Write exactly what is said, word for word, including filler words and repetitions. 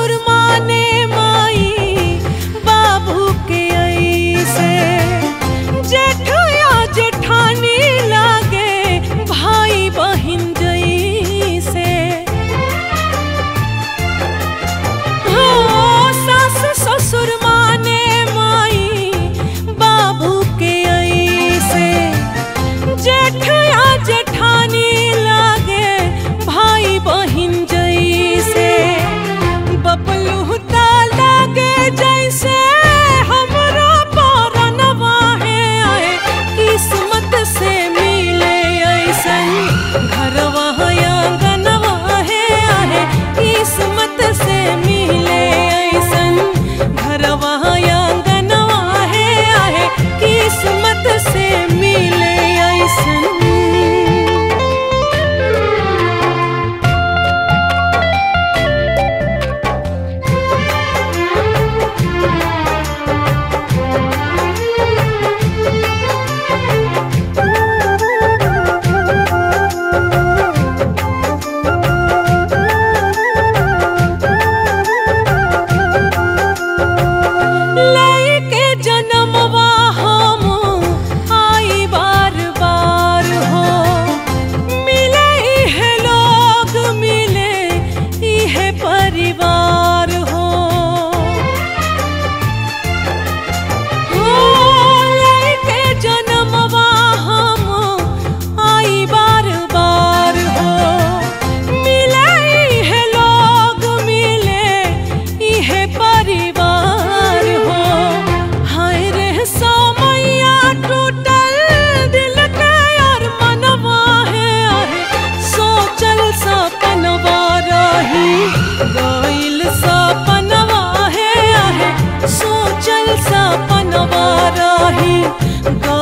ससुर माने माई बाबू के ऐसे, जेठ या जेठानी लागे भाई बहिन जैसे। हो सास ससुर माने माई बाबू के ऐसे, जेठ या जेठानी लागे भाई बहिन जैसे। बबलू ता लागे जैसे हमरा परनवा है आए, किस्मत से मिले ऐसन घरवा आंगनवा है आए, किस्मत से मिले ऐसन घरवा आंगनवा है आए, किस्मत से मिले ऐसन। लइके जनमवा हम आई बार बार हो, मिले इहे लोग मिले इहे परिवार हो। हो लइके जनमवा हम आई बार बार हो, मिले इहे लोग मिले इहे परिवार हो। हाय रे समैया टूटल दिल के यार मनवा है आहे, सोचल सपनवा रही गइल सपनवा है आहे, सोचल सपनवा रही